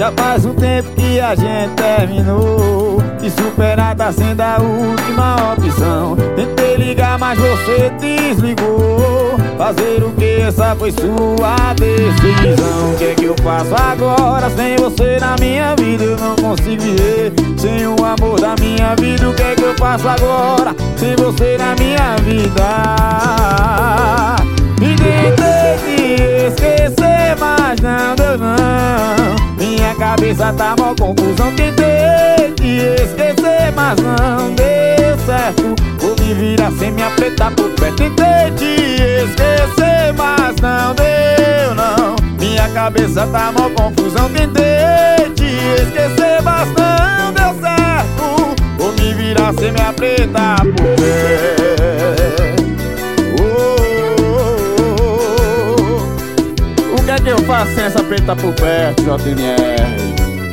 Já faz um tempo que a gente terminou, e superar tá sendo a última opção. Tentei ligar, mas você desligou. Fazer o que? Essa foi sua decisão. O que é que eu faço agora? Sem você na minha vida eu não consigo viver. Sem o amor da minha vida, o que é que eu faço agora? Sem você na minha vida. Me tentei te esquecer, mas não deu não. Minha cabeça tá mó confusão. Tentei te esquecer, mas não deu certo. Vou me virar sem me apertar por perto. Tentei te esquecer, mas não deu não. Minha cabeça tá mó confusão. Tentei te esquecer, mas não deu certo. Vou me virar sem me apertar por perto. O que é que eu faço sem essa preta por perto, JNR?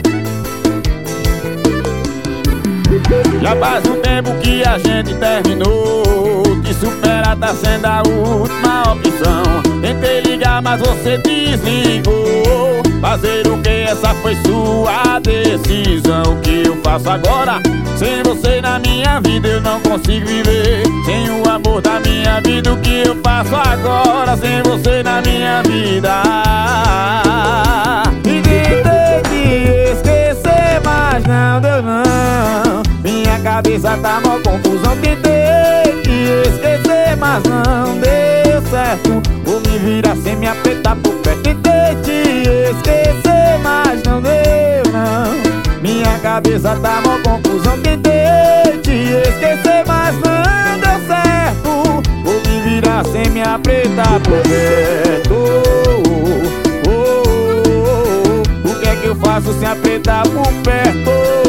Já faz um tempo que a gente terminou, que superar tá sendo a última opção. Tentei ligar, mas você desligou. Fazer o que? Essa foi sua decisão. O que eu faço agora? Sem você na minha vida eu não consigo viver. Sem o amor da minha vida, o que eu faço agora? Sem você na minha vida. E tentei te esquecer, mas não deu não. Minha cabeça tá mó confusão. Tentei te esquecer, mas não deu certo. Vou me virar sem me apertar por perto. Tentei te esquecer, mas não deu não. Minha cabeça tá mó confusão. Tentei te esquecer, mas não deu certo. Vou me virar sem me apertar por perto. O que é que eu faço sem apertar por perto?